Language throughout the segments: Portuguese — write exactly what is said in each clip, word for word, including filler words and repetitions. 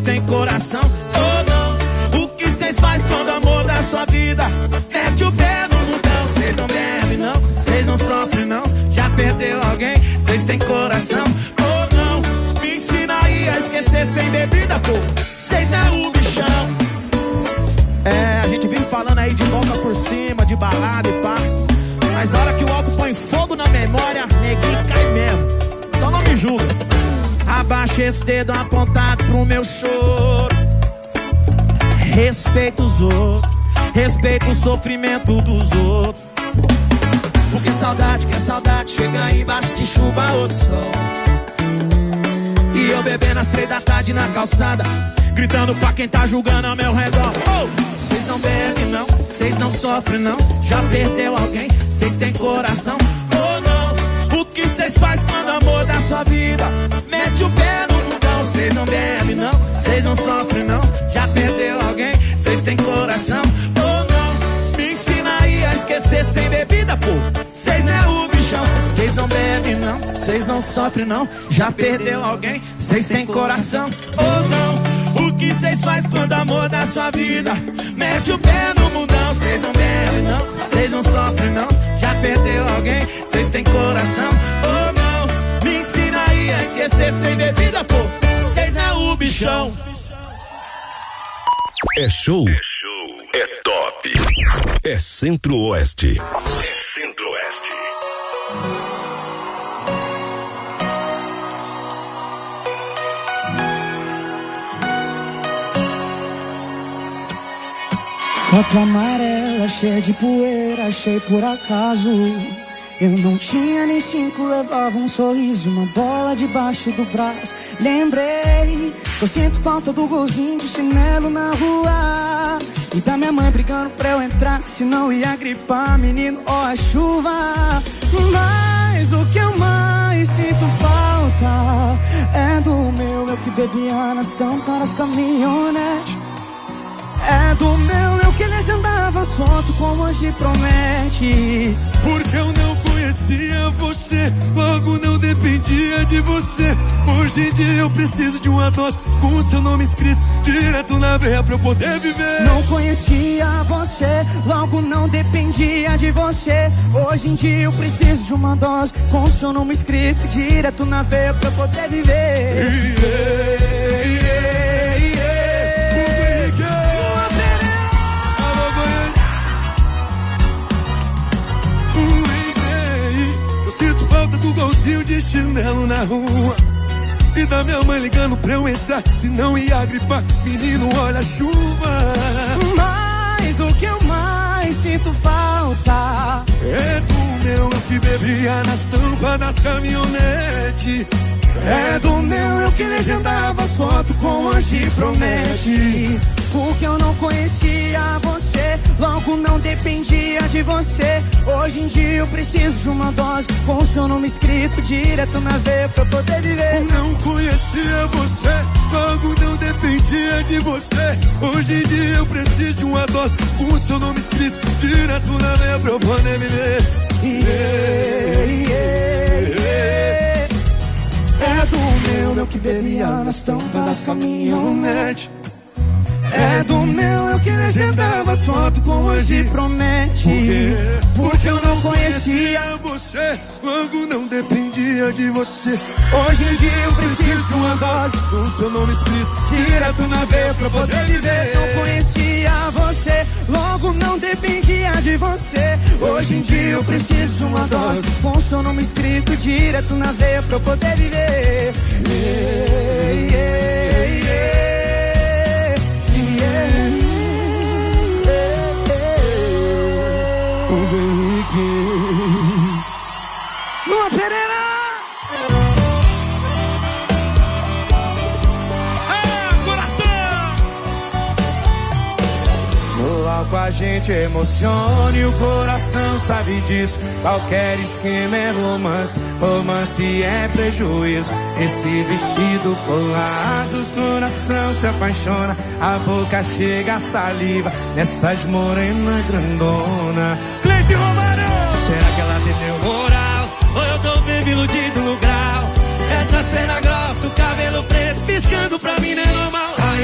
têm coração ou não? O que cês faz quando o amor da sua vida mete o pé no mundão? Cês não bebem não, cês não sofrem não. Já perdeu alguém, cês têm coração ou não? Me ensina aí a esquecer sem bebida, pô. Cês não é o bichão. É, a gente vive falando aí de volta por cima, de balada e pá. Mas na hora que o álcool põe fogo na memória, neguinho cai mesmo. Então não me julga. Abaixa esse dedo apontado pro meu choro. Respeita os outros, respeita o sofrimento dos outros. Porque saudade, que é saudade, chega embaixo de chuva ou de sol. E eu bebendo às três da tarde na calçada, gritando pra quem tá julgando ao meu redor. Oh! Cês não bebem não, cês não sofrem não. Já perdeu alguém, cês têm coração ou não? O que cês faz quando o amor da sua vida mete o pé no mundão? Cês não bebem não, cês não sofrem não. Já perdeu alguém, cês têm coração ou não? Me ensina aí a esquecer sem bebida, pô. Cês é o bichão. Cês não bebem não, cês não sofrem não. Já perdeu alguém, cês têm coração ou não? O que cês faz quando o amor da sua vida mete o pé no mundão? Cês não bebem não, cês não sofrem não. Já perdeu alguém, cês têm coração ou não? Me ensina aí a esquecer sem bebida, pô. Cês não é o bichão. É show, é show, é top. É Centro-Oeste. É Centro-Oeste. Foto amarela, cheia de poeira, achei por acaso. Eu não tinha nem cinco, levava um sorriso, uma bola debaixo do braço. Lembrei que eu sinto falta do golzinho de chinelo na rua e da minha mãe brigando pra eu entrar, senão ia gripar, menino, ó a chuva. Mas o que eu mais sinto falta é do meu eu que bebia nas tampas das caminhonetes. É do meu eu que legendava as fotos como hoje promete. Porque eu não conhecia você, logo não dependia de você. Hoje em dia eu preciso de uma dose com o seu nome escrito direto na veia pra eu poder viver. Não conhecia você, logo não dependia de você. Hoje em dia eu preciso de uma dose com o seu nome escrito direto na veia pra eu poder viver. Yeah, yeah, yeah. Sinto falta do golzinho de chinelo na rua e da minha mãe ligando pra eu entrar, senão ia gripar, menino, olha a chuva. Mas o que eu mais sinto falta é do meu eu que bebia nas tampas das caminhonetes. É do meu eu que legendava as fotos com hoje promete. Porque eu não conhecia você, logo não dependia de você. Hoje em dia eu preciso de uma dose com o seu nome escrito direto na veia pra poder viver. Não conhecia você, logo não dependia de você. Hoje em dia eu preciso de uma dose com o seu nome escrito direto na veia pra eu poder viver. Yeah, yeah, yeah. É do meu eu que bebia nas tampas das caminhonetes. É do meu eu que legendava as fotos com hoje promete. Por quê? Porque eu não conhecia você, logo não dependia de você. Hoje em dia eu preciso de uma dose com o seu nome escrito direto na veia pra poder viver. Não conhecia você, logo não dependia de você. Hoje em dia eu preciso de uma dose com o seu nome escrito direto na veia pra poder viver. Yeah, yeah, yeah. Lua Pereira! É, coração! No álcool a gente emociona e o coração sabe disso. Qualquer esquema é romance, romance é prejuízo. Esse vestido colado, o coração se apaixona. A boca chega a saliva nessas morenas grandona. Cleide Romano! Será que ela tem meu moral? Ou eu tô bem iludido no grau? Essas pernas grossas, o cabelo preto piscando pra mim não é normal. Ai,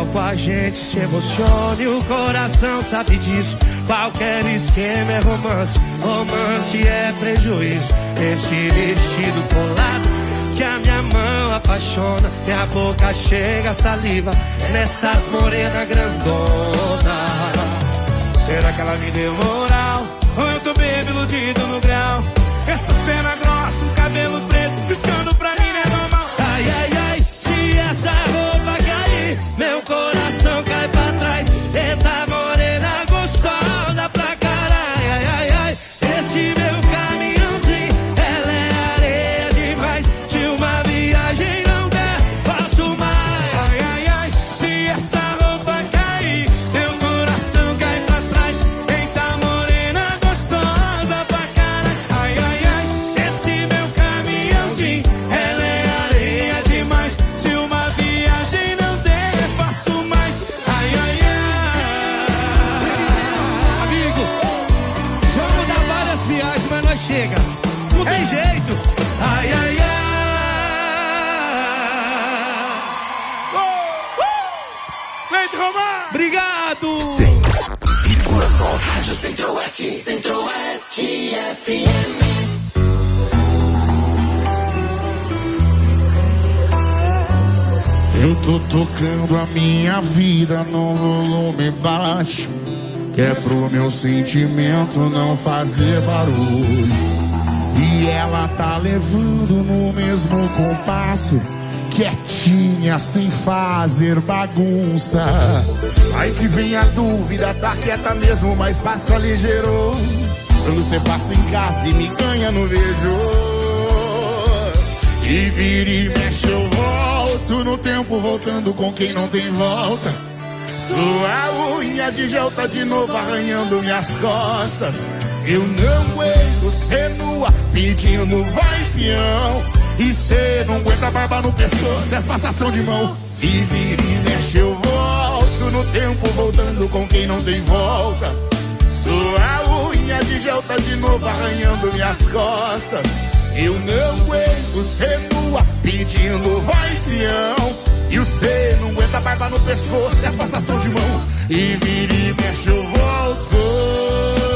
palco a gente se emociona e o coração sabe disso. Qualquer esquema é romance, romance é prejuízo. Esse vestido colado que a minha mão apaixona, minha boca chega a saliva nessas morenas grandona. Será que ela me deu moral? Ou eu tô bem iludido no grau? Essas pernas grossas, um cabelo preto piscando pra mim é normal. Ai, ai, ai, se essa roupa cair, meu coração cai pra trás. Eita morena gostosa pra caralho. Ai, ai, ai, esse meu caminhãozinho, ela é areia demais. Se uma viagem não der, faço mais. Ai, ai, ai, se essa roupa cair, meu coração cai pra trás. Eita morena gostosa pra caralho. Ai, ai, ai, esse meu caminhãozinho, ela é areia demais. Se uma viagem não der, faço mais. Ai, ai, ai. Amigo, vamos dar várias viagens, mas nós chega. Não tem jeito. Ai, ai, ai. Leite Romar. Obrigado. cem vírgula nove. Rádio Centro-Oeste, Centro-Oeste F M. Eu tô tocando a minha vida no volume baixo, que é pro meu sentimento não fazer barulho. E ela tá levando no mesmo compasso, quietinha, sem fazer bagunça. Aí que vem a dúvida, tá quieta mesmo, mas passa ligeiro. Quando você passa em casa e me ganha no beijo. E vira e mexe eu volto no tempo, voltando com quem não tem volta. Sua unha de gel tá de novo arranhando minhas costas. Eu não aguento ser nua pedindo vai peão. E cê não aguenta a barba no pescoço, essa passação de mão. E vira e mexe eu volto no tempo, voltando com quem não tem volta. Sua unha de gel tá de novo arranhando minhas costas. Eu não aguento ser nua pedindo vai peão. E o cê não aguenta a barba no pescoço, essa passação de mão. E vira e mexe eu volto.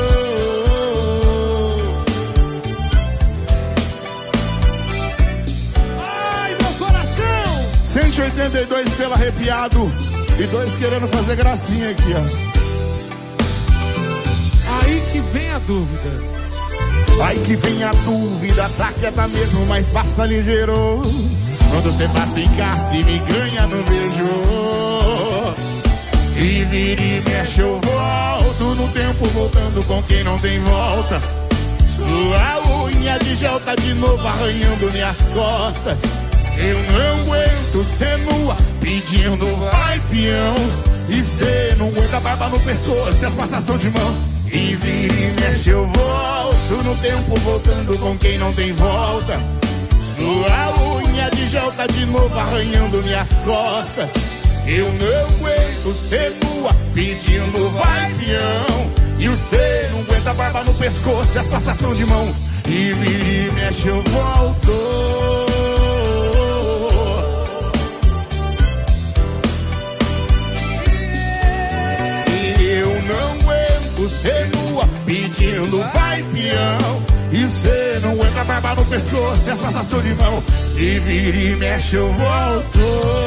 cento e oitenta e dois pelo arrepiado e dois querendo fazer gracinha aqui, ó. Aí que vem a dúvida. Aí que vem a dúvida, tá quieta mesmo, mas passa ligeiro. Quando você passa em casa e me ganha no beijo. E vira e mexe eu volto no tempo, voltando com quem não tem volta. Sua unha de gel tá de novo arranhando minhas costas. Eu não aguento ser nua pedindo vai peão. E cê não aguenta a barba no pescoço, as passação de mão. E vira e mexe eu volto no tempo, voltando com quem não tem volta. Sua unha de gel tá de novo arranhando minhas costas. Eu não aguento ser nua pedindo vai peão. E o cê não aguenta a barba no pescoço, as passação de mão. E vira e mexe eu volto. Ser nua pedindo vai peão. E cê não aguenta a barba no pescoço, as passação de mão. E vira e mexe eu volto.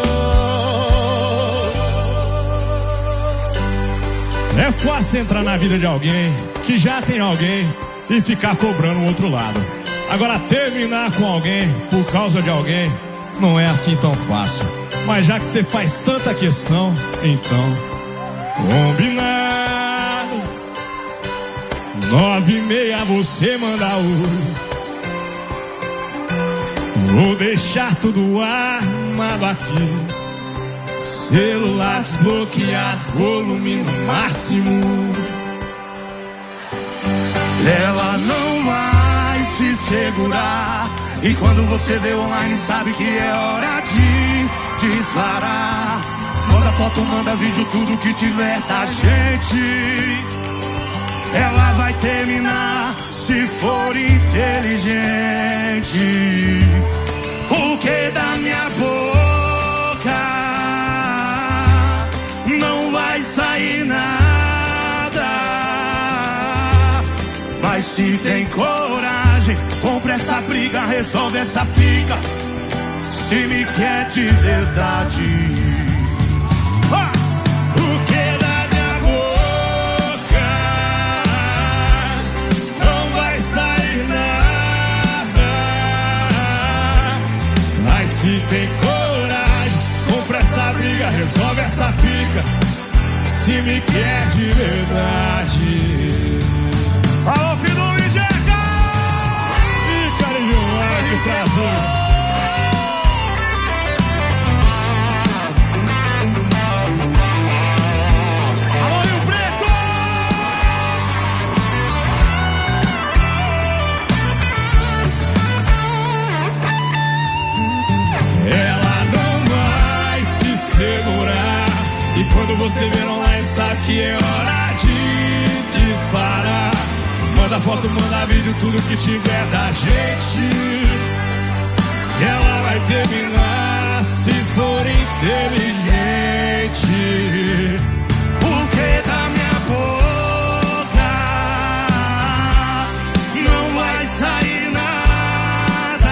É fácil entrar na vida de alguém que já tem alguém e ficar cobrando o outro lado. Agora terminar com alguém por causa de alguém não é assim tão fácil. Mas já que você faz tanta questão, então combinar. Nove e meia você manda hoje. Vou deixar tudo armado aqui. Celular desbloqueado, volume no máximo. Ela não vai se segurar. E quando você vê online sabe que é hora de disparar. Manda foto, manda vídeo, tudo que tiver da gente. Ela vai terminar se for inteligente. O que da minha boca se tem coragem, compra essa briga, resolve essa pica. Se me quer de verdade. Ah! O que da minha boca não vai sair nada. Mas se tem coragem, compra essa briga, resolve essa pica. Se me quer de verdade. Alô, filho do Mijeca! Ih, cara de um ar que trazou. E quando você ver online, sabe que é hora de disparar. Manda foto, manda vídeo, tudo que tiver da gente. Ela vai terminar se for inteligente. Porque da minha boca não vai sair nada.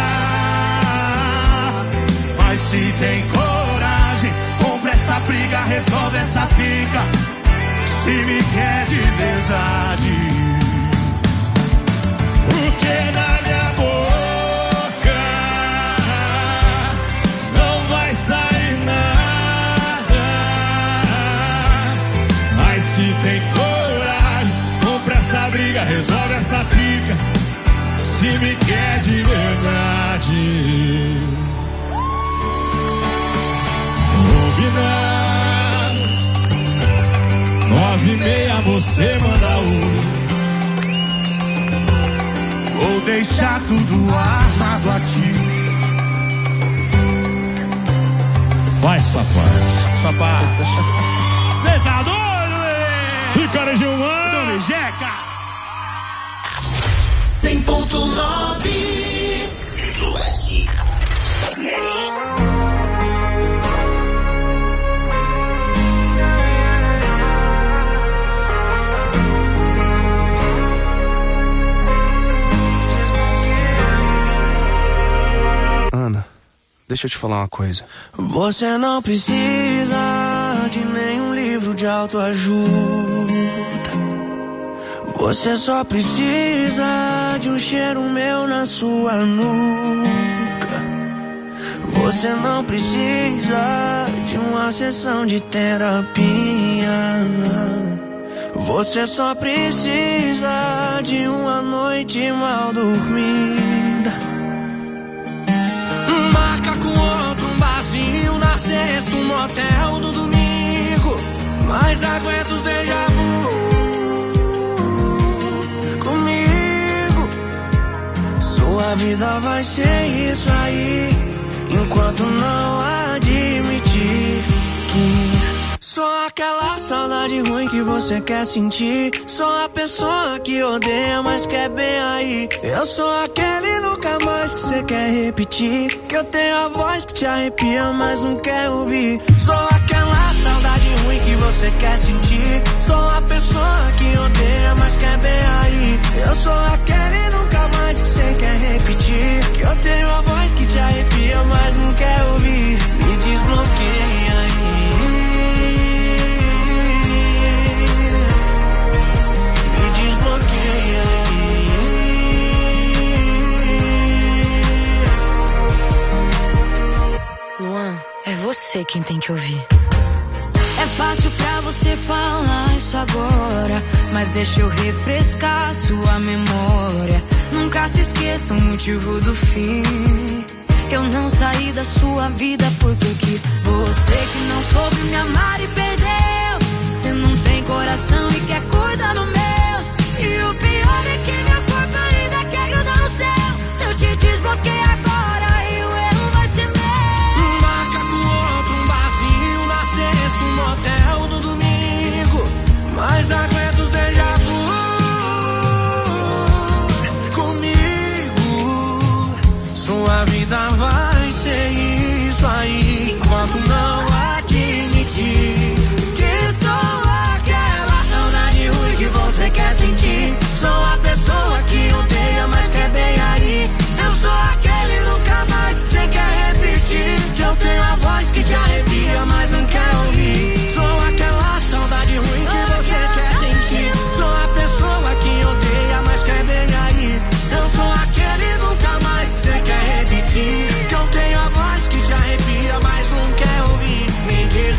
Mas se tem coragem, compra essa briga, resolve essa pica. Se me quer de verdade. O que na minha boca não vai sair nada. Mas se tem coragem, compra essa briga, resolve essa pica. Se me quer de verdade. Nove e meia você manda um. Vou deixar tudo armado aqui. Faz sua parte. Sua parte. Cê tá doido, velho? E cara de um ano, Jeca. cem ponto nove. Deixa eu te falar uma coisa. Você não precisa de nenhum livro de autoajuda. Você só precisa de um cheiro meu na sua nuca. Você não precisa de uma sessão de terapia. Você só precisa de uma noite mal dormida. Na sexta, um motel no domingo. Mas aguenta os déjà vu comigo. Sua vida vai ser isso aí, enquanto não admitir que só aquela saudade ruim que você quer sentir. Sou a pessoa que odeia, mas quer bem aí. Eu sou aquele nunca mais que você quer repetir. Que eu tenho a voz que te arrepia, mas não quer ouvir. Sou aquela saudade ruim que você quer sentir. Sou a pessoa que odeia, mas quer bem aí. Eu sou aquele nunca mais que você quer repetir. Que eu tenho a voz que te arrepia, mas não quer ouvir. Me desbloqueia aí. Luan, é você quem tem que ouvir. É fácil pra você falar isso agora, mas deixa eu refrescar sua memória. Nunca se esqueça o motivo do fim. Eu não saí da sua vida porque eu quis. Você que não soube me amar e perdeu. Você não tem coração e quer cuidar do meu. E o pior é que meu corpo ainda quer grudar no céu. Se eu te desbloqueio agora, e o erro vai ser meu. Marca com outro um barzinho na sexta, um motel no domingo. Mas aguenta os déjà vu comigo. Sua vida vai ser isso aí, enquanto não admitir que sou aquela saudade ruim que você quer sentir. Sou a pessoa que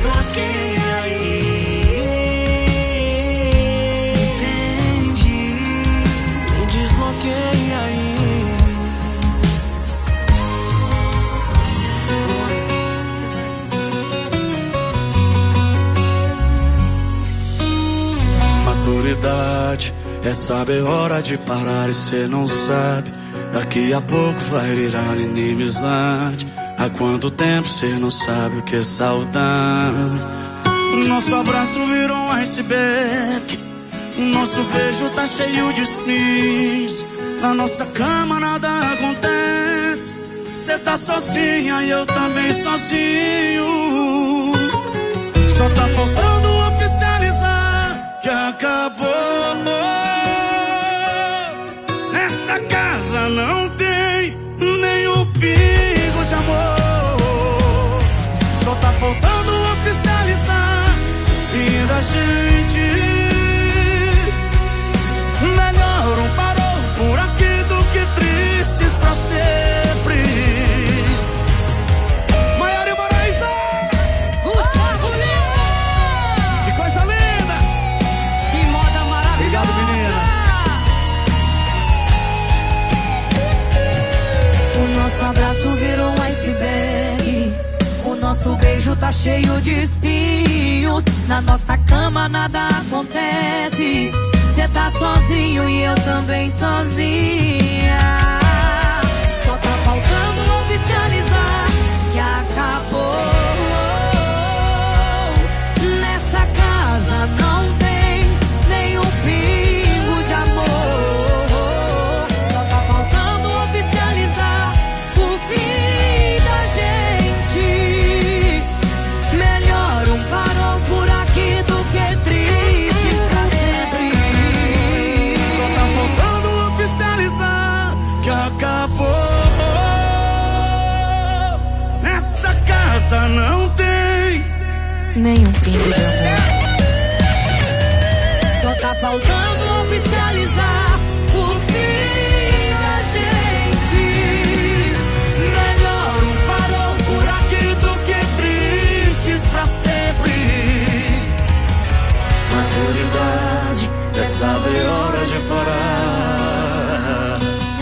desbloqueia aí. Entendi. Me desbloqueia aí. Maturidade é saber hora de parar e cê não sabe. Daqui a pouco vai virar inimizade. Há quanto tempo cê não sabe o que é saudade? Nosso abraço virou um iceberg. Nosso beijo tá cheio de espinhos. Na nossa cama nada acontece. Cê tá sozinha e eu também sozinho. Só tá faltando oficializar que acabou. Nessa casa não tem nenhum pingo de amor. Só tá faltando oficializar o fim da gente. Melhor um parou por aqui do que tristes pra sempre. Maiara Ibarraíza, Gustavo Lima. que coisa linda. Que moda maravilhosa. Obrigado, meninas. O nosso abraço virou um iceberg. O nosso beijo tá cheio de espinhos. Na nossa cama nada acontece. Cê tá sozinho e eu também sozinha. Só tá faltando oficializar que acabou. Nessa casa não tem nenhum pingo de amor. Só tá faltando oficializar o fim da gente. Melhor um farol por aqui do que tristes pra sempre. Só tá faltando oficializar que acabou. Nessa casa não tem Nenhum pingo de amor. Só tá faltando oficializar o fim da gente. melhor um parou por aqui do que tristes pra sempre. Maturidade é saber hora de parar.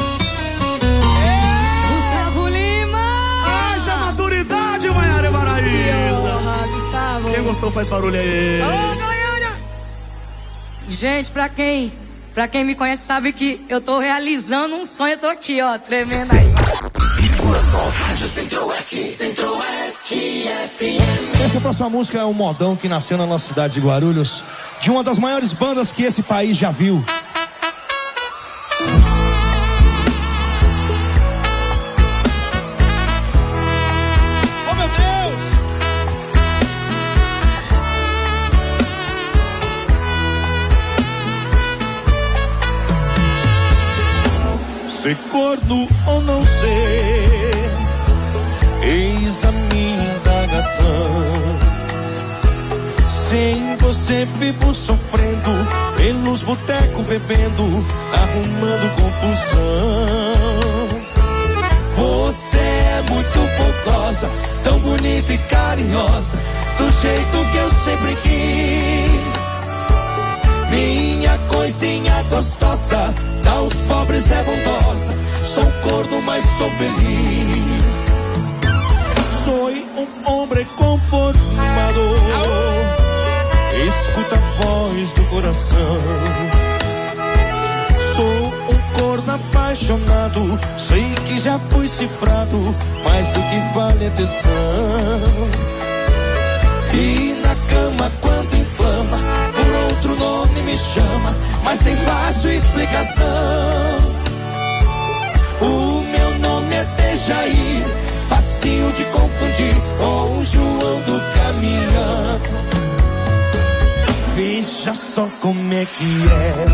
Gustavo Lima. Haja maturidade, Maiara Ibarraíza. Porra, Gustavo. Quem gostou faz barulho aí. Ô, Goiânia. Gente, pra quem, pra quem me conhece sabe que eu tô realizando um sonho. Eu tô aqui, ó, tremendo. Rádio Centro-Oeste, Centro-Oeste F M. Essa próxima música é um modão que nasceu na nossa cidade de Guarulhos, de uma das maiores bandas que esse país já viu. Oh, meu Deus! Ser corno ou não ser, eis a minha indagação. Sem você vivo sofrendo, pelos botecos bebendo, arrumando confusão. Você é muito fogosa, tão bonita e carinhosa, do jeito que eu sempre quis. Minha coisinha gostosa, dá aos pobres é bondosa. Sou corno, mas sou feliz. Sou um homem conformado, escuta a voz do coração. Sou um corno apaixonado, sei que já fui cifrado, mas o que vale é tesão. E na cama quando inflama, por outro nome me chama, mas tem fácil explicação. O meu nome é Dejair, facinho de confundir com o João do caminhão. Veja só como é que é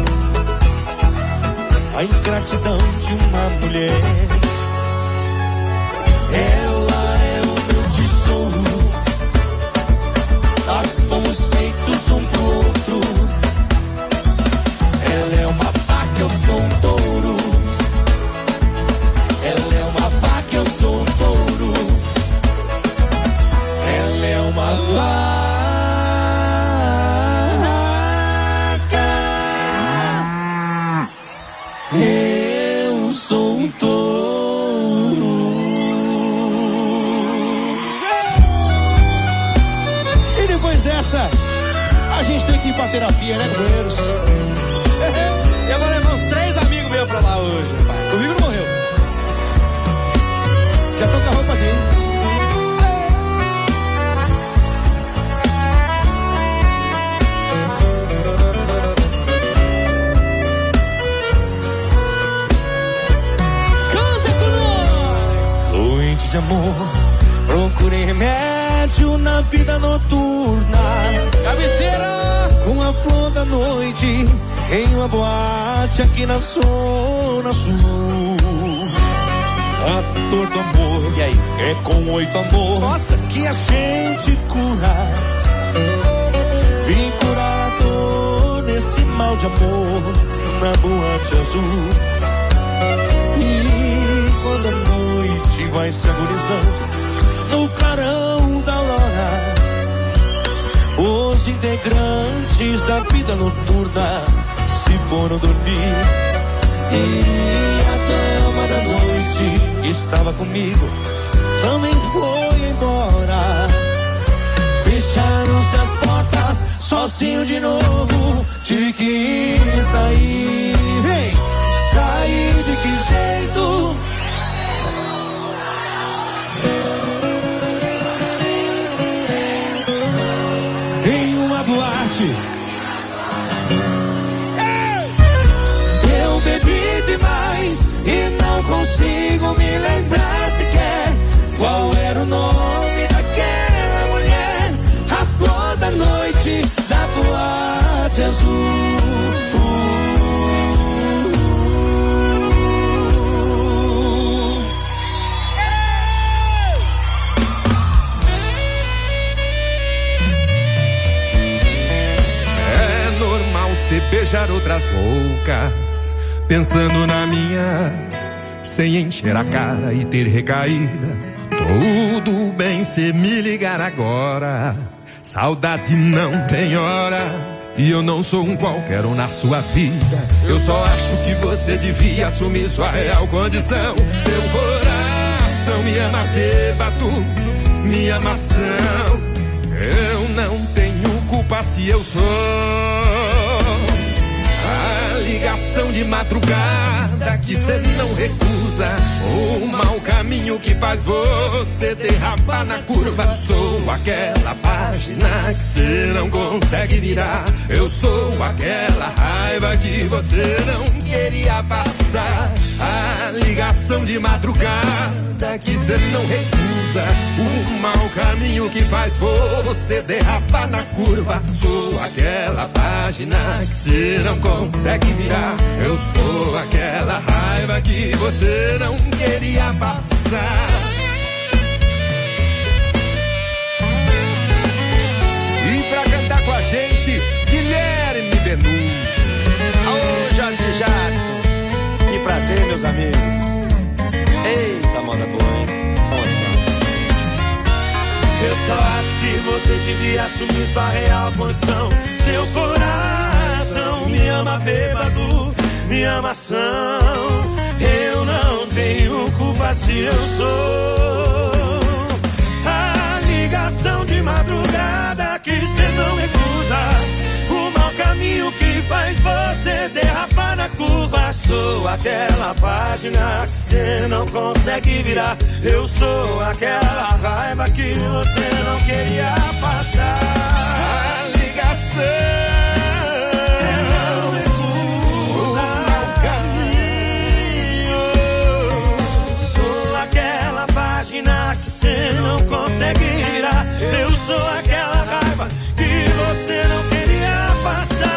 a ingratidão de uma mulher. Ela é o meu tesouro, nós fomos feitos um pro outro. Ela é uma vaca, eu sou um touro. Ela é uma vaca, eu sou um touro. Ela é uma vaca. Depois dessa, a gente tem que ir pra terapia, né, companheiros? Eu vou levar uns três amigos meus pra lá hoje, rapaz. Comigo não morreu. Já tô com a roupa aqui. Canta com nós! Doente de amor, procurei remédio na vida noturna. Cabeceira! Com a flor da noite em uma boate aqui na Zona Sul. Ator do amor, e aí? É com oito amor. Nossa, que a gente cura. Vim curar a dor nesse mal de amor na boate azul. E quando a noite vai se agonizando no clarão da aurora, os integrantes da vida noturna se foram dormir. E a dama da noite que estava comigo também foi embora. Fecharam-se as portas, sozinho de novo. Tive que sair. Vem, sair de que jeito? Boate. Eu bebi demais e não consigo me lembrar sequer qual era o nome daquela mulher. A flor da noite da boate azul. Você beijar outras bocas, pensando na minha, sem encher a cara e ter recaída. Tudo bem se me ligar agora, saudade não tem hora. E eu não sou um qualquer um na sua vida. Eu só acho que você devia assumir sua real condição. Seu coração me ama bêbado, minha maçã. Eu não tenho culpa se eu sou ligação de madrugada que cê não recusa, o mau caminho que faz você derrapar na curva. Sou aquela página que cê não consegue virar. Eu sou aquela raiva que você não queria passar. A ligação de madrugada que cê não recusa, o mau caminho que faz você derrapar na curva. Sou aquela página que cê não consegue virar. Eu sou aquela raiva que você não queria passar. E pra cantar com a gente, Guilherme Benu. Alô, Jorge Jackson. Que prazer, meus amigos. Eita, moda boa, hein? Nossa. Eu só acho que você devia assumir sua real posição. Seu coração me ama bêbado, me ama ação. Eu não tenho culpa se eu sou a ligação de madrugada que cê não recusa, o mau caminho que faz você derrapar na curva. Sou aquela página que cê não consegue virar. Eu sou aquela raiva que você não queria passar. A ligação não consegue virar. Eu sou aquela raiva que você não queria passar.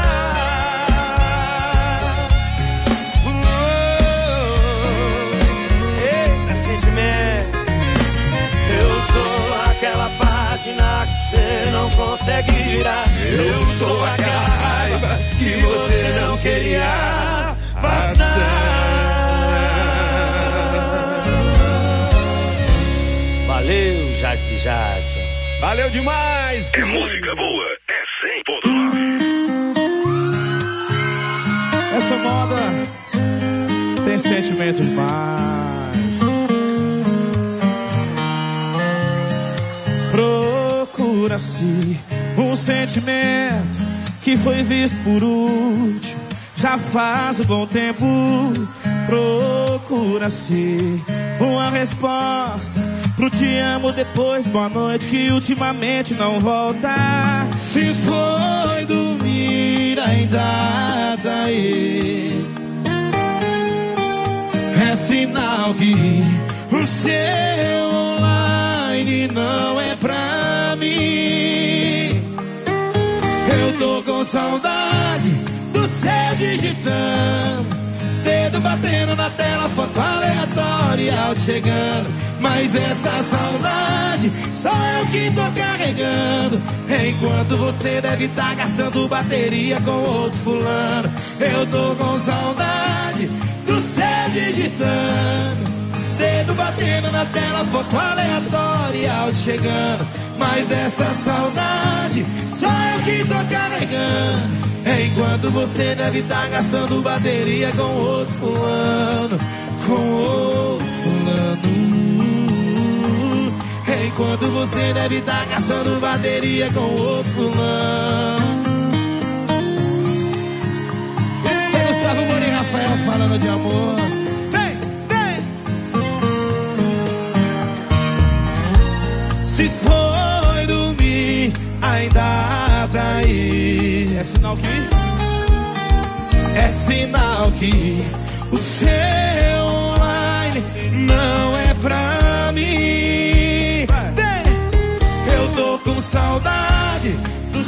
Oh, eita sentimento. Eu sou aquela página que você não consegue virar. Eu sou aquela raiva que você não queria passar. Valeu, Jackson Jackson. Valeu demais. É música boa, é cem ponto nove. Essa moda tem sentimento demais. Procurando procura-se um sentimento que foi visto por último. Já faz um bom tempo, procura-se uma resposta pro te amo depois boa noite que ultimamente não volta. Se foi dormir ainda tá aí, é sinal que o seu online não é pra mim. Eu tô com saudade do céu digitando, dedo batendo na tela, foto aleatória, áudio chegando. Mas essa saudade só eu que tô carregando, enquanto você deve tá gastando bateria com outro fulano. Eu tô com saudade do céu digitando, dedo batendo na tela, foto aleatória, áudio chegando. Mas essa saudade só eu que tô carregando, enquanto você deve tá gastando bateria com outro fulano. Com outro fulano. Enquanto você deve tá gastando bateria com outro fulano. Esse é Gustavo Moura e Rafael falando de amor. Vem, vem. Se foi dormir, ainda tá aí. É sinal que? É sinal que o seu online não é pra mim. Eu tô com saudade do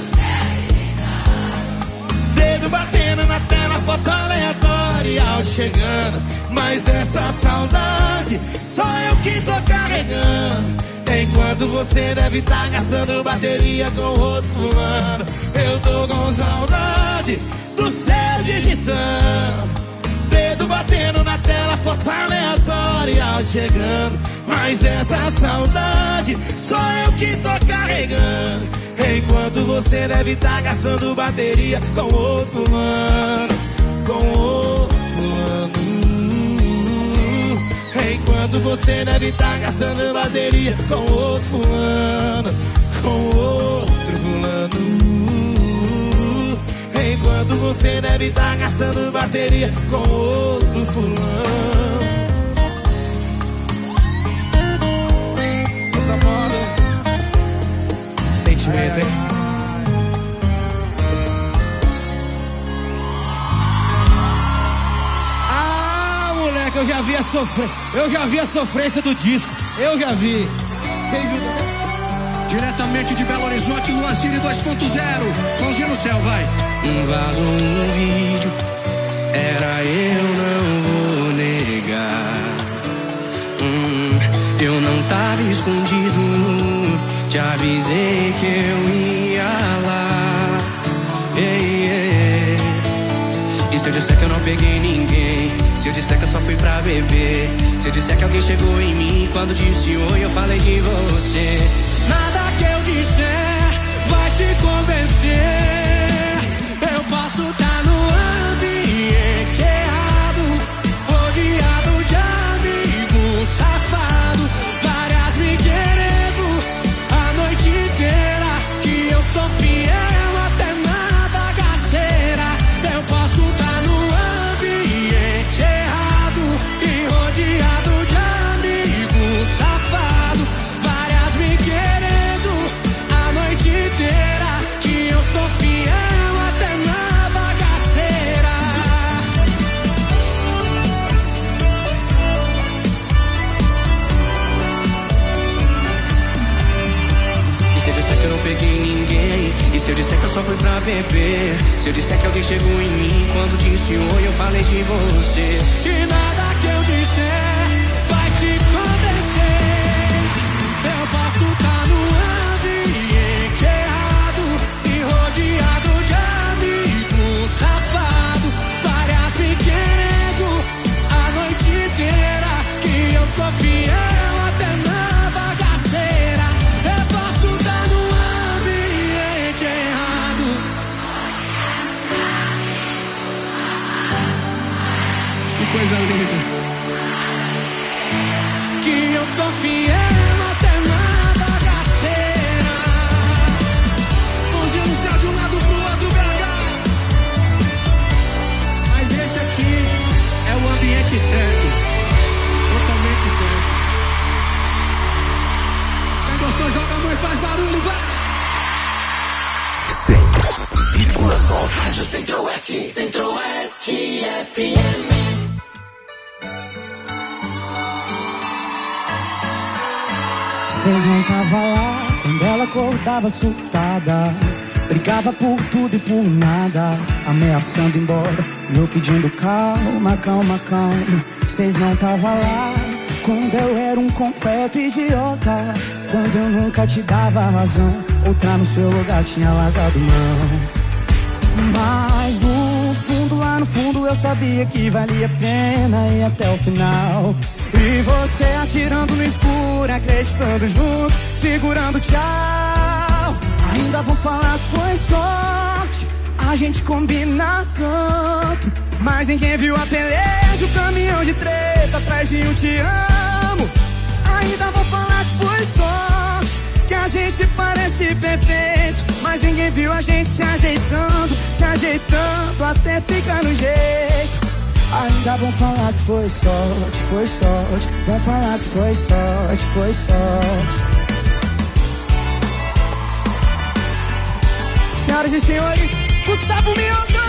dedo batendo na tela, foto aleatória, áudio chegando. Mas essa saudade só eu que tô carregando, enquanto você deve tá gastando bateria com outro fulano. Eu tô com saudade do céu digitando, dedo batendo na tela, foto aleatória, áudio chegando. Mas essa saudade só eu que tô carregando, enquanto você deve tá gastando bateria com outro fulano. Com outro fulano. Enquanto você deve tá gastando bateria com outro fulano. Com outro fulano. Enquanto você deve tá gastando bateria com outro fulano. Coisa moda. Sentimento, hein? Ah, moleque, eu já vi a sofrência. Eu já vi a sofrência do disco. Eu já vi. Vocês viram? Diretamente de Belo Horizonte, Luancine dois ponto zero. Mãozinha no céu, vai. Um vaso, um vídeo, era eu, não vou negar. Hum, eu não tava escondido, te avisei que eu ia lá. Ei, ei. E se eu disser que eu não peguei ninguém? Se eu disser que eu só fui pra beber? Se eu disser que alguém chegou em mim quando disse oi, eu falei de você? Nada que eu disser vai te convencer. Eu posso estar no ambiente errado, rodeado de amigo safado, várias me querendo a noite inteira, que eu sou fiel até na bagaceira. Eu posso estar no ambiente errado e rodeado de amigo safado, várias me querendo a noite inteira, que eu sou fiel. Eu não peguei ninguém. E se eu disser que eu só fui pra beber? Se eu disser que alguém chegou em mim quando disse oi, eu falei de você? E nada que eu disser vai te convencer. Eu posso estar no ambiente errado e rodeado de amigo safado, várias me querendo a noite inteira, que eu sou fiel até na bagaceira. Eu posso estar no errado. Que coisa linda. Que eu sou fiel até na bagaceira. totalmente certo. Totalmente certo. Quem gostou, joga a mão e faz barulho, vai! cem vírgula nove Rádio Centro-Oeste, Centro-Oeste F M. Vocês não tava lá quando ela acordava surtada, brigava por tudo e por nada, ameaçando ir embora e eu pedindo calma, calma, calma. Vocês não tava lá quando eu era um completo idiota, quando eu nunca te dava razão, outra no seu lugar tinha largado mão. Mas no fundo, lá no fundo eu sabia que valia a pena ir até o final. E você atirando no escuro, acreditando junto, segurando tchau. Ainda vão falar que foi sorte, a gente combina tanto, mas ninguém viu a peleja, o caminhão de treta atrás de um te amo. Ainda vão falar que foi sorte, que a gente parece perfeito, mas ninguém viu a gente se ajeitando, se ajeitando até ficar no jeito. Ainda vão falar que foi sorte, foi sorte, vão falar que foi sorte, foi sorte. Senhoras e senhores, Gustavo Mioto!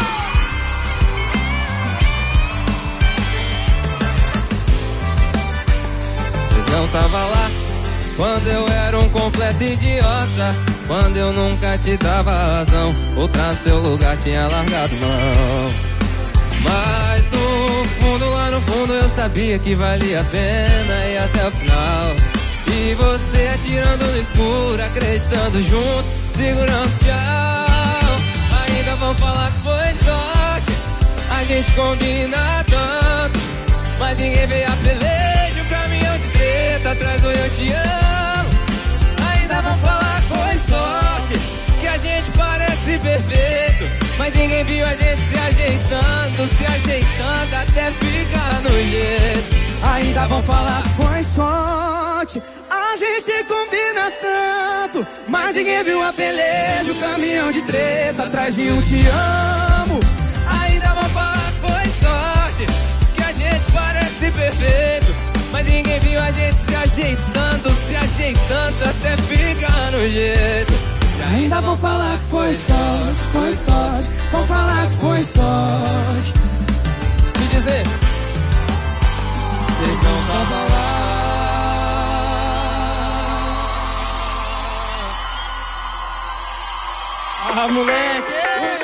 Vocês não tava lá quando eu era um completo idiota, quando eu nunca te dava razão, outra no seu lugar tinha largado mão. Mas no fundo, lá no fundo eu sabia que valia a pena ir até o final. E você atirando no escuro, acreditando junto, segurando tchau. Ainda vão falar que foi sorte, a gente combina tanto, mas ninguém vê a peleja, o caminhão de treta atrás do eu te amo. Ainda vão falar que foi sorte, que a gente parece perfeito, mas ninguém viu a gente se ajeitando, se ajeitando até ficar no jeito. Ainda vão falar que foi sorte, a gente combina tanto, mas ninguém viu a peleja, o caminhão de treta atrás de um te amo. Ainda vão falar que foi sorte, que a gente parece perfeito, mas ninguém viu a gente se ajeitando, se ajeitando até ficar no jeito. E ainda vão falar que foi sorte, foi sorte, vão falar que foi sorte. Te dizer, vocês não estavam lá. Ah, moleque!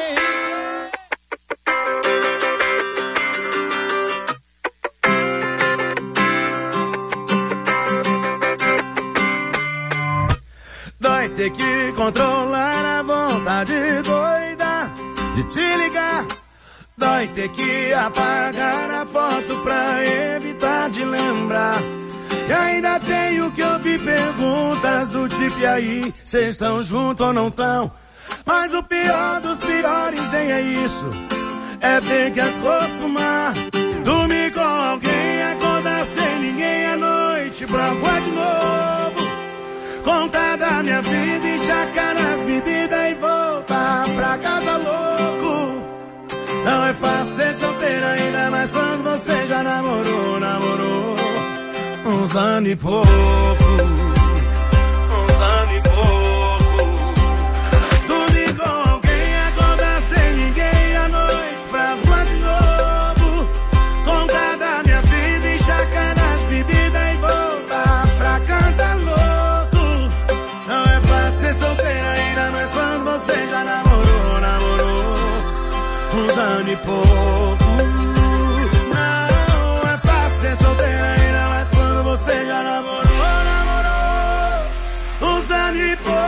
Dói ter que controlar a vontade doida de te ligar. Dói ter que apagar a foto pra evitar de lembrar. E ainda tenho que ouvir perguntas do tipo: e aí, cês estão juntos ou não tão? Mas o pior dos piores nem é isso, é ter que acostumar. Dormir com alguém, acordar sem ninguém à noite pra voar de novo. Contar da minha vida, enxacar nas bebidas e voltar pra casa louco. Não é fácil ser solteiro, ainda mais quando você já namorou, namorou uns anos e pouco. Uns anos e pouco. Dormir com alguém, acordar sem ninguém à noite pra voar de novo. Contar da minha vida, enxacar nas bebidas e voltar pra casa louco. Não é fácil ser solteiro, ainda mais quando você já namorou, namorou uns anos e pouco. Não é fácil ser solteiro, ainda mais quando você já namorou, namorou uns anos e pouco.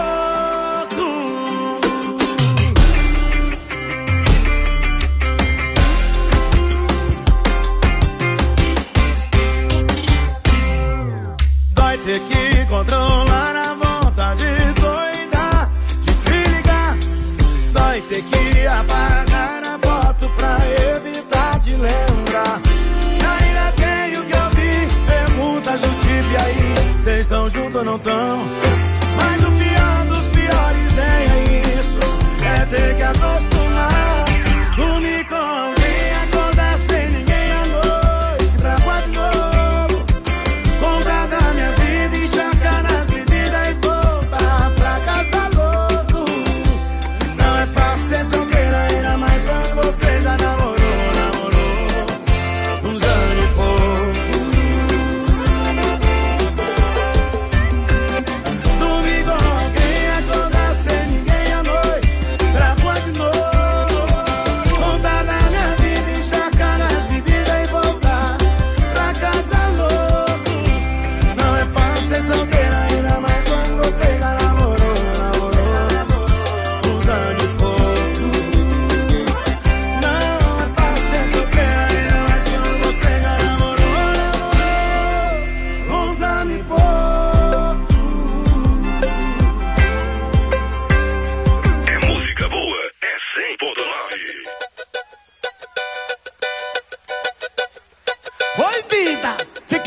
Dói ter que controlar a vontade doida de te ligar. Dói ter que apagar a foto pra evitar de lembrar. E ainda tenho que ouvir perguntas do tipo: e aí, cês estão juntos ou não tão? Mas o pior dos piores nem é isso, é ter que acostumar. Dormir com alguém, acordar sem ninguém à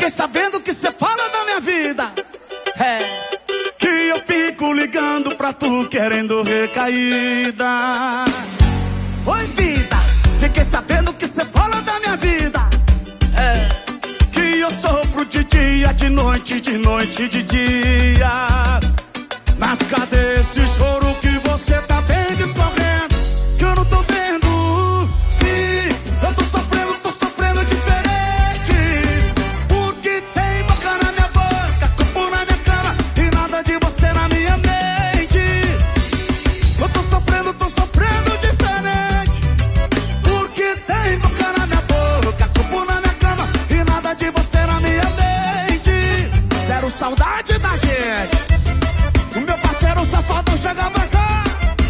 Fiquei sabendo que cê fala da minha vida. É, que eu fico ligando pra tu querendo recaída. Oi, vida. Fiquei sabendo que cê fala da minha vida. É, que eu sofro de dia, de noite, de noite, de dia. Mas cadê esse choro que você tá vendo escorrendo? Que eu não tô vendo. Sim, eu tô sofrendo, tô sofrendo diferente. Porque tem boca na minha boca, corpo na minha cama e nada de você na minha mente. Eu tô sofrendo, tô sofrendo diferente. Porque tem boca na minha boca, corpo na minha cama e nada de você na minha mente. Zero saudade da gente. O meu parceiro safado chega pra cá.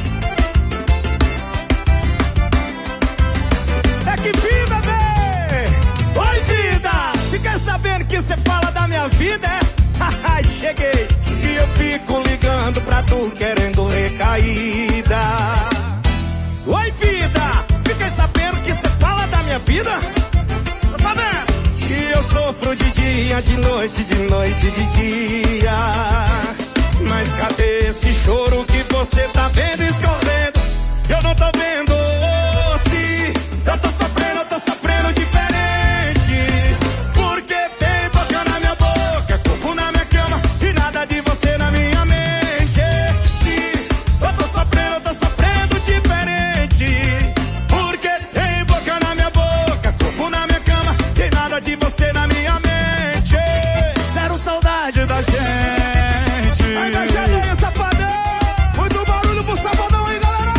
É que vida, bebê. Oi, vida. Fiquei sabendo que cê fala da minha vida, é? Haha, cheguei. E eu fico ligando pra tu querendo recaída. Oi, vida. Fiquei sabendo que cê fala da minha vida. Tá sabendo? Que eu sofro de dia, de noite, de noite, de dia. Mas cadê esse choro que você tá vendo escorrendo? Eu não tô vendo. Se eu tô sofrendo, eu tô sofrendo diferente. Porque tem boca na minha boca, corpo na minha cama e nada de você na minha mente. Se eu tô sofrendo, eu tô sofrendo diferente. Porque tem boca na minha boca, corpo na minha cama e nada de você na minha mente. Zero saudade da gente. Ainda cheguei, safadão. Muito barulho pro safadão aí, galera.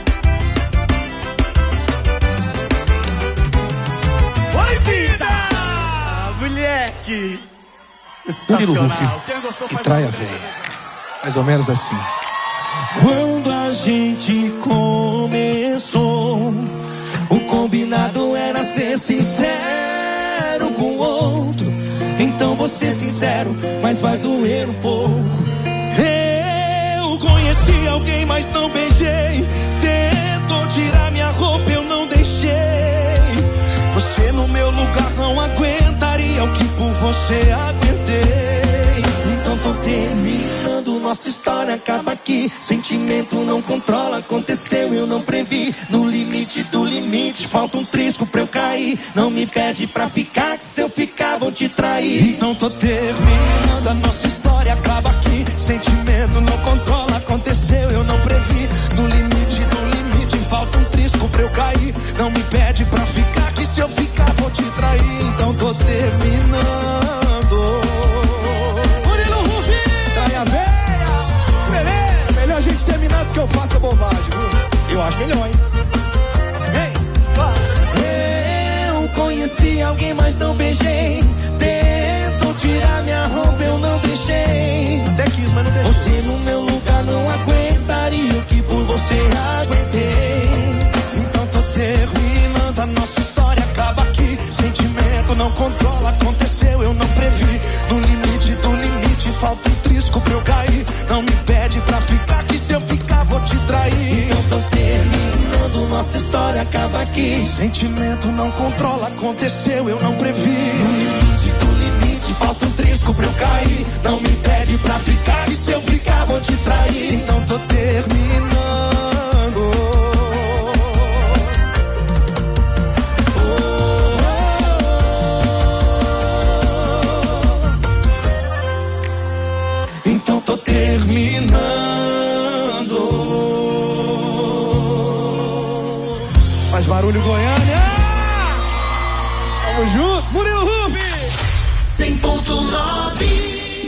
Oi, vida. Moleque. Murilo Rufi e Traia Véia. Mais ou menos assim. Quando a gente começou, o combinado era ser sincero com o outro. Então vou ser sincero, mas vai doer um pouco. Eu conheci alguém, mas não beijei. Tentou tirar minha roupa, eu não deixei. Você no meu lugar não aguentaria o que por você aguentei. Então tô terminando, nossa história acaba aqui. Sentimento não controla, aconteceu, eu não previ. No limite do limite, falta um trisco pra eu cair. Não me pede pra ficar, que se eu ficar vou te trair. Então tô terminando, a nossa história acaba aqui. Sentimento não controla, aconteceu, eu não previ. No limite do limite, falta um trisco pra eu cair. Não me pede pra ficar, que se eu ficar vou te trair. Então tô terminando. Murilo Rufi, Traia Véia. Beleza, melhor a gente terminar antes que eu faça bobagem, viu? Eu acho melhor, hein? Hey, eu conheci alguém, mas não beijei. Tentou tirar minha roupa, eu não deixei. Até quis, mas não deixei. Você no meu lugar não aguentaria o que por você aguentei. Então tô terminando, a nossa história acaba aqui. Sentimento não controla, aconteceu, eu não previ. No limite do limite, falta um trisco pra eu cair. Não me pede pra ficar, que se eu ficar vou te trair. Então tô terminando, nossa história acaba aqui. Sentimento não controla, aconteceu, eu não previ. No limite do limite, falta um trisco pra eu cair. Não me pede pra ficar, e se eu ficar vou te trair. Então tô terminando. Então tô terminando. Faz barulho, Goiânia. Tamo junto, Murilo Rufi. cem ponto nove.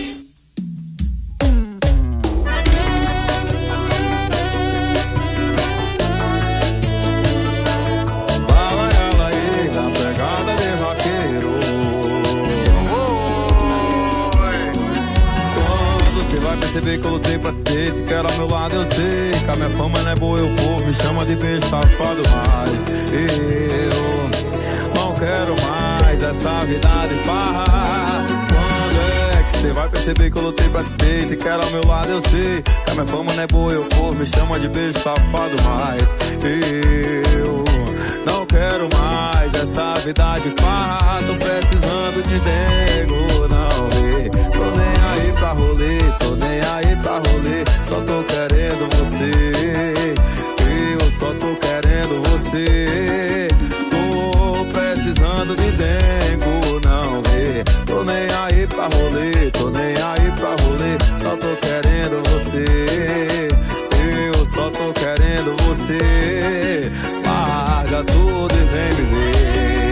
Perceber que eu lutei pra ter, te quero ao meu lado, eu sei que a minha fama não é boa, eu povo me chama de beijo safado, mas eu não quero mais essa vida de farra. Quando é que você vai perceber que eu lutei pra te ter, te quero ao meu lado, eu sei que a minha fama não é boa, eu povo me chama de beijo safado, mas eu não quero mais mais essa vida de farra. Tô precisando de dengo, não vê. Tô nem aí pra rolê, tô nem aí pra rolê. Só tô querendo você, eu só tô querendo você. Tô precisando de dengo, não vê. Tô nem aí pra rolê, tô nem aí pra rolê. Só tô querendo você, eu só tô querendo você. Larga tudo e vem me ver.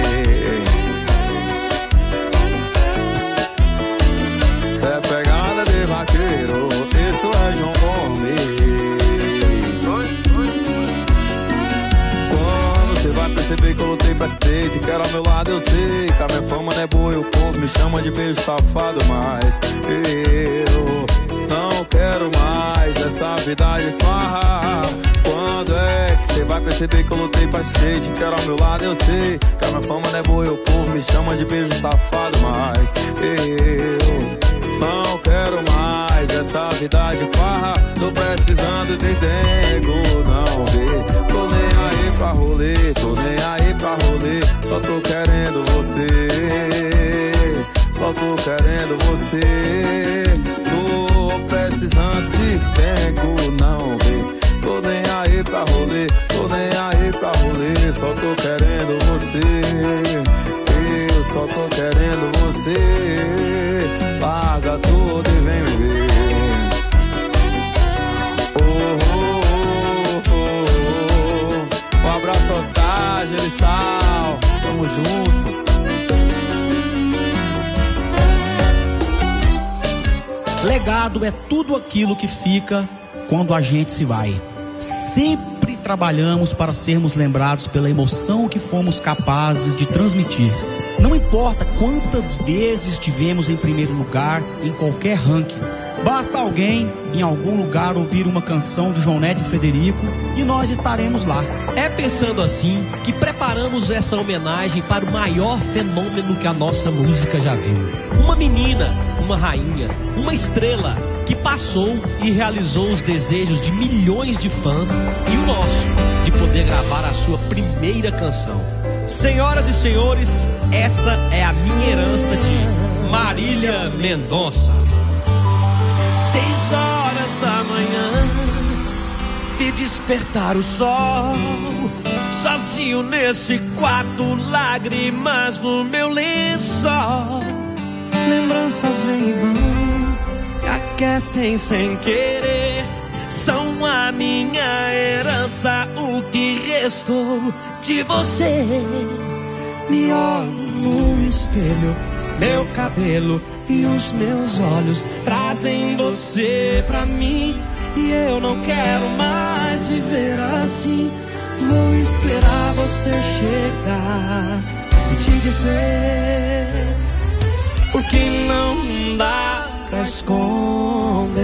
Cê é pegada de vaqueiro, isso é João Gomes. Quando cê vai perceber que eu lutei pra ter, te quero ao meu lado, eu sei que a minha fama não é boa e o povo me chama de beijo safado, mas eu não quero mais essa vida de farra. Quando é que cê vai perceber que eu lutei pra ser? Te quero ao meu lado, eu sei que a minha fama não é boa e o povo me chama de beijo safado, mas eu não quero mais essa vida de farra. Tô precisando de dengo, não vê. Tô nem aí pra rolê, tô nem aí pra rolê. Só tô querendo você, só tô querendo você. Tô precisando de dengo, não vê. Tô nem aí pra rolê, tô nem aí pra rolê. Só tô querendo você, eu só tô querendo você. Larga tudo e vem me ver. Oh, oh, oh, oh. Um abraço aos Oscar, Gelissal, tamo junto. Legado é tudo aquilo que fica quando a gente se vai. Sempre trabalhamos para sermos lembrados pela emoção que fomos capazes de transmitir. Não importa quantas vezes estivemos em primeiro lugar em qualquer ranking. Basta alguém, em algum lugar, ouvir uma canção de João Neto e Frederico e nós estaremos lá. É pensando assim que preparamos essa homenagem para o maior fenômeno que a nossa música já viu. Uma menina, uma rainha, uma estrela que passou e realizou os desejos de milhões de fãs e o nosso, de poder gravar a sua primeira canção. Senhoras e senhores, essa é a minha herança de Marília Mendonça. Seis horas da manhã, de despertar o sol, sozinho nesse quarto, lágrimas no meu lençol. Lembranças vêm e vão, aquecem sem querer, são a minha herança, o que restou de você. Me olho no espelho, meu cabelo e os meus olhos trazem você pra mim. E eu não quero mais viver assim. Vou esperar você chegar e te dizer, porque não dá pra esconder.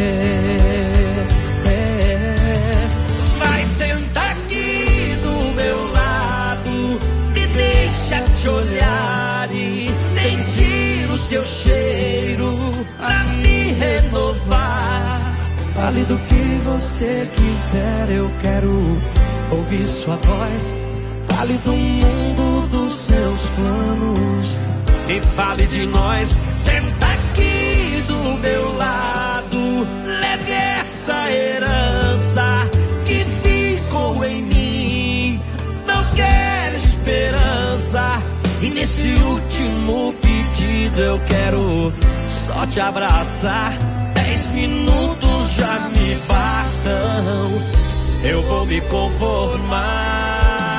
É. Vai sentar aqui do meu lado, me deixa te olhar e sentir o seu cheiro pra me renovar. Fale do que você quiser, eu quero ouvir sua voz. Fale do mundo dos seus planos e fale de nós. Senta aqui do meu lado, leve essa herança que ficou em mim. Não quero esperança, e nesse último pedido eu quero só te abraçar. Dez minutos já me bastam, eu vou me conformar.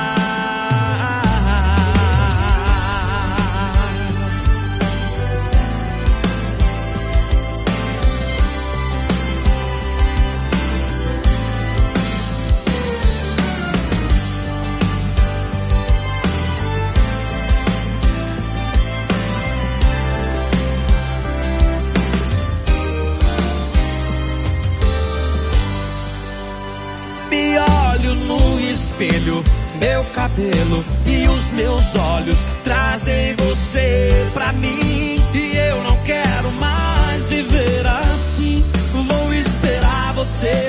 Me olho no espelho, meu cabelo e os meus olhos trazem você pra mim. E eu não quero mais viver assim. Vou esperar você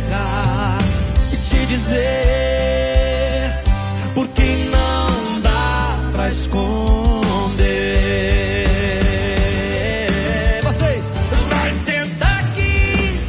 chegar e te dizer, porque não dá esconder. Vocês, vai sentar aqui.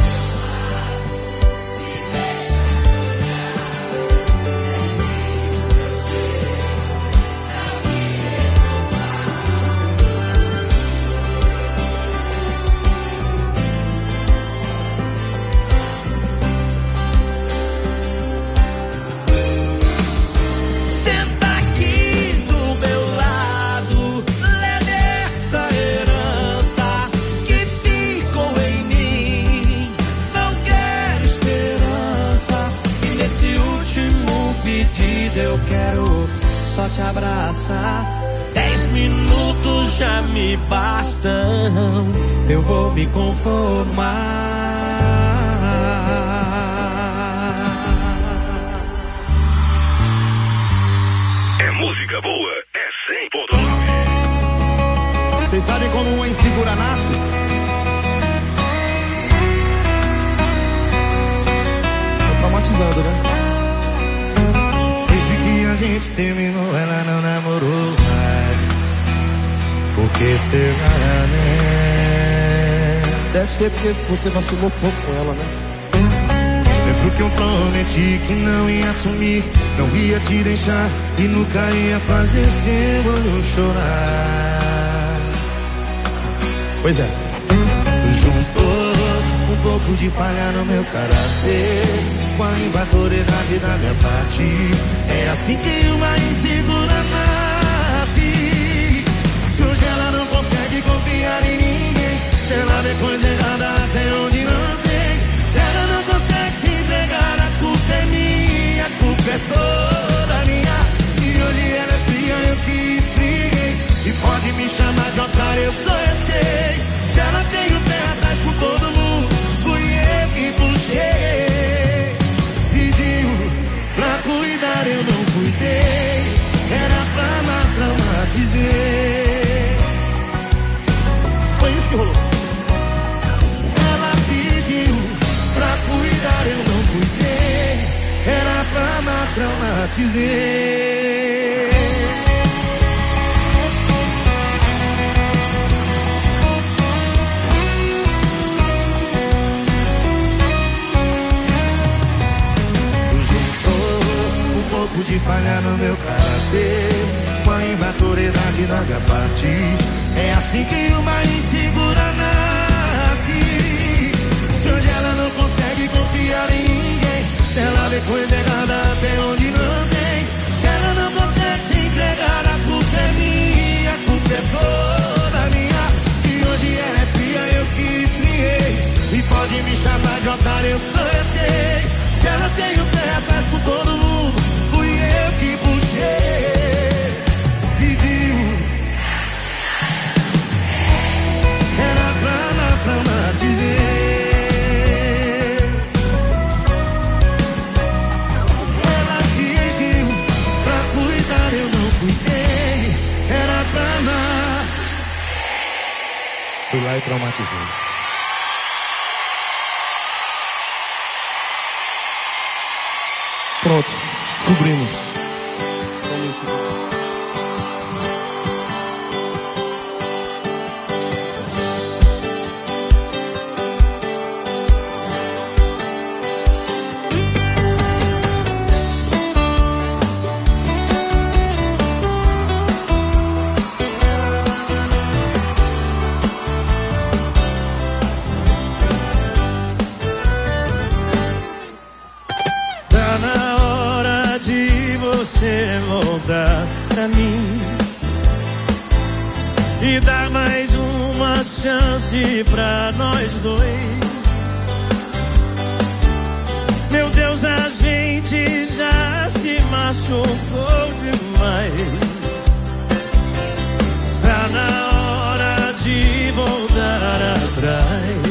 Senta aqui do meu lado, leve essa herança que ficou em mim. Não quero esperança e nesse último pedido eu quero só te abraçar. Dez minutos já me bastam, eu vou me conformar. É música boa, é cem ponto nove. Vocês sabem como uma insegura nasce? Tô traumatizando, né? Desde que a gente terminou, ela não namorou mais. Por que será, né? Deve ser porque você vacilou pouco com ela, né? Lembro que eu prometi que não ia sumir, não ia te deixar e nunca ia fazer seu olho chorar. Pois é. Juntou um pouco de falha no meu caráter com a imaturidade da minha parte. É assim que uma insegura nasce. Se hoje ela não consegue confiar em ninguém, se ela vê coisa errada até onde não tem, se ela não consegue se entregar, a culpa é minha, a culpa é toda minha. Se hoje ela é fria, eu que esfriei, e pode me chamar de otário, eu sou, eu sei. Se ela tem o pé atrás com todo mundo, fui eu que puxei. Pediu pra cuidar, eu não cuidei, era pra não traumatizar. Foi isso que rolou. Ela pediu pra cuidar, eu não cuidei, era pra não traumatizar. De falhar no meu caráter com a imaturidade da minha parte. É assim que uma insegura nasce. Se hoje ela não consegue confiar em ninguém, se ela vê coisa errada até onde não tem, se ela não consegue se entregar, a culpa é minha, a culpa é toda minha. Se hoje ela é fria, eu que esfriei, e pode me chamar de otário, eu sou, eu sei. Se ela tem o pé atrás com todo mundo, fui eu que puxei. Pediu, era pra não traumatizar. Ela pediu pra cuidar, eu não cuidei, era pra não. Fui lá e traumatizei. Pronto, descobrimos. Tá na hora de você voltar pra mim e dar mais uma chance pra nós dois. Meu Deus, a gente já se machucou demais. Está na hora de voltar atrás.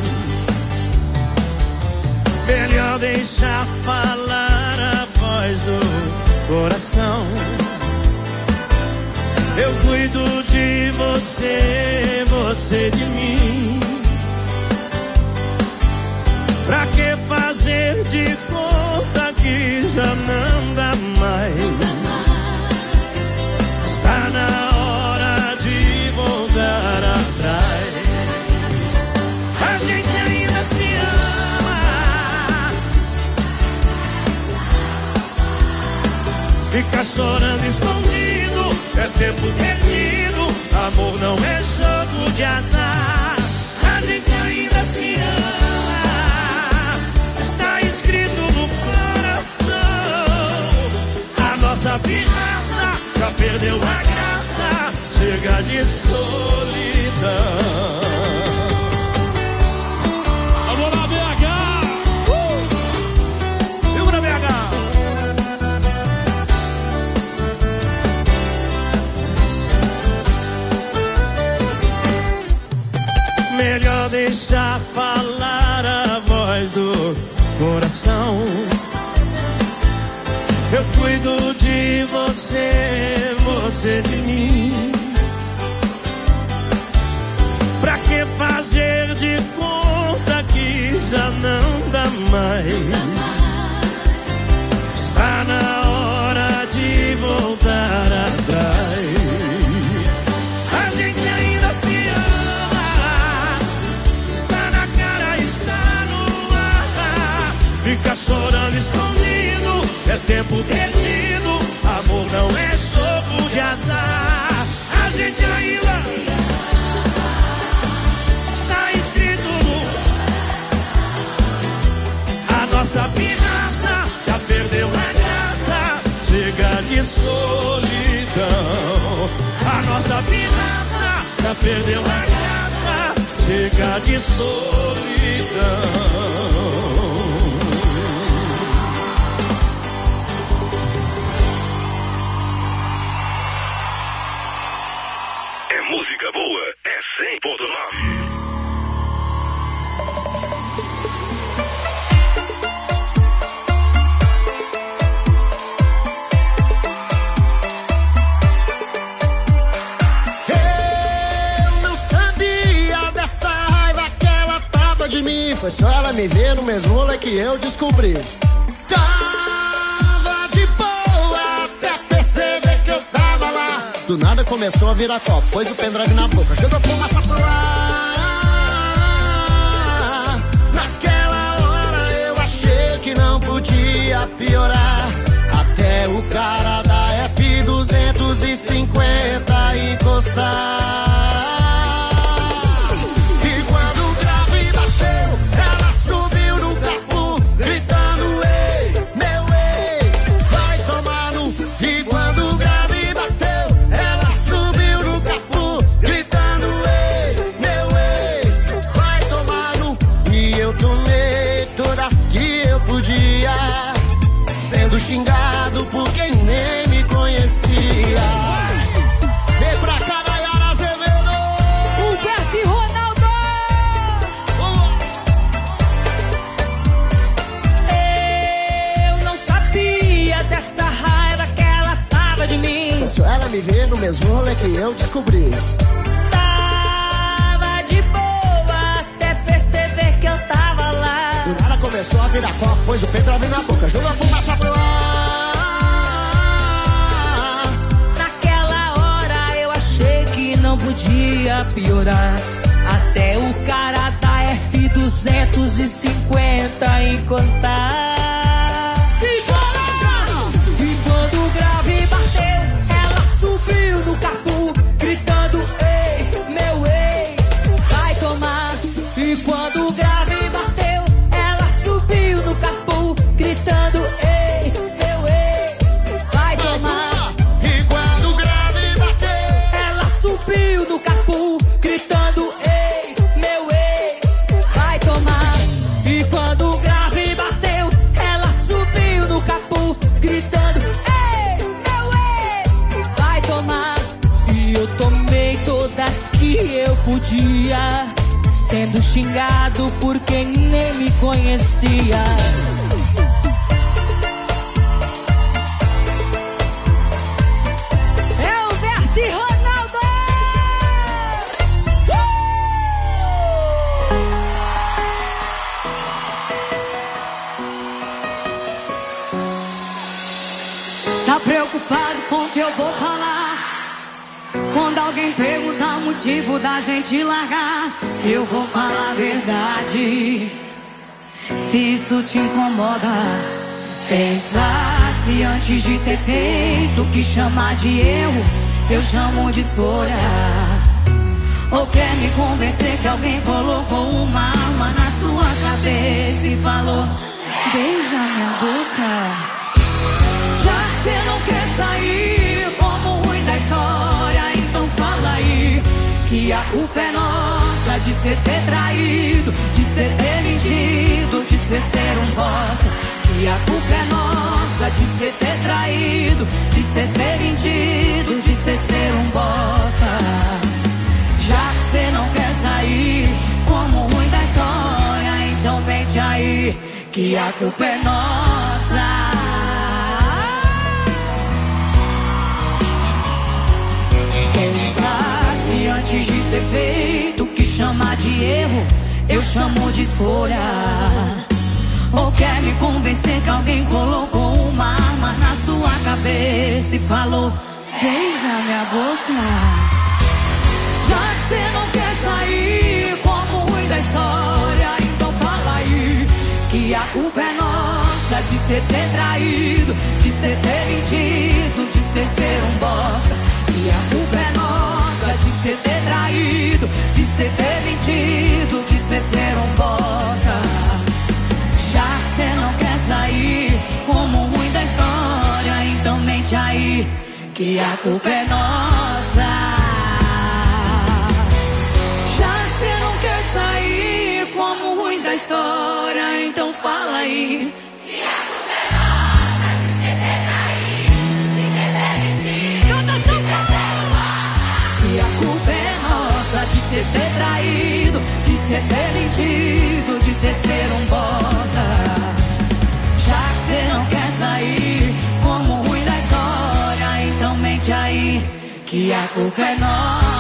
Melhor deixar falar a voz do coração. Eu cuido de você, você de mim. Pra que fazer de conta que já não dá mais? Está Fica chorando escondido, é tempo perdido. Amor não é jogo de azar. A gente ainda se ama, está escrito no coração. A nossa pirraça já perdeu a graça, chega de solidão. Vamos lá, B H! Uh! Segura, B H! Melhor deixar falar a voz do coração. Eu cuido de você, você de mim. Pra que fazer de conta que já não dá mais? Está na hora de voltar atrás. A gente ainda se ama, está na cara, está no ar. Fica chorando escondido, é tempo perdido. Amor não é jogo de azar. A gente ainda tá escrito no... A nossa pirraça já perdeu a graça, chega de solidão. A nossa pirraça já perdeu a graça, chega de solidão. Música boa é cem ponto nove. Eu não sabia dessa raiva que ela tava de mim. Foi só ela me ver no mesmo rolê que eu descobri. Tava de boa até perceber que eu tava lá. Do nada começou a virar copo, pôs o pendrive na boca, jogou fumaça pro ar. Naquela hora eu achei que não podia piorar, até o cara da F duzentos e cinquenta encostar. E quando o grave bateu, ela subiu no capô, gritando: ei, meu ex, vai tomar no... E quando o grave bateu, ela subiu no capô, gritando: ei, meu ex, vai tomar no... E eu tomei todas que eu podia, sendo xingado por quem nem me conhecia. Vem pra cá, Nayara Azevedo! Humberto e Ronaldo! Eu não sabia dessa raiva que ela tava de mim. Foi só ela me ver no mesmo rolê que eu descobri. Tava de boa até perceber que eu tava lá. Do nada começou a virar copo, pôs o pendrive na boca, jogou a fumaça pro ar. Naquela hora eu achei que não podia piorar, até o cara da F duzentos e cinquenta encostar. Se chorar! E quando o grave bateu, ela subiu no capô, gritando: ei, meu ex, vai tomar. E quando o grave bateu, ela subiu no capô, gritando: ei, meu ex, vai tomar. E quando o grave bateu, ela subiu no capô, gritando: ei, meu ex, vai tomar. E quando o grave bateu, ela subiu no capô, gritando: ei, meu ex, vai tomar. E eu tomei todas que eu podia, sendo xingado por quem nem me conhecia. Humberto e Ronaldo! Tá preocupado com o que eu vou falar? Quando alguém perguntar o motivo da gente largar, eu vou falar a verdade. Se isso te incomoda, pensa pensasse antes de ter feito o que chamar de erro, eu chamo de escolha. Ou quer me convencer que alguém colocou uma arma na sua cabeça e falou: beija minha boca. Já que você não quer sair como ruim da história, então fala aí que a culpa é nossa de cê ter traído, de cê ter mentido, de cê ser um bosta. Que a culpa é nossa de cê ter traído, de cê ter mentido, de cê ser um bosta. Já que cê não quer sair como ruim da história, então mente aí que a culpa é nossa. Pensasse antes de ter feito o que chamar de erro, eu chamo de escolha. Ou quer me convencer que alguém colocou uma arma na sua cabeça e falou: beija minha boca. Já que cê não quer sair como ruim da história, então fala aí que a culpa é nossa de cê ter traído, de cê ter mentido, de cê ser um bosta. Que a culpa é nossa de cê ter traído, de cê ter mentido, de cê ser um bosta. Já que cê não quer sair como ruim da história, então mente aí que a culpa é nossa. Quer sair como ruim da história, então fala aí que a culpa é nossa de cê ter traído, de cê ter mentido. Canta seu que a culpa é nossa de cê ter traído, de cê ter mentido, de cê ser um bosta. Já que cê não quer sair como ruim da história, então mente aí que a culpa é nossa.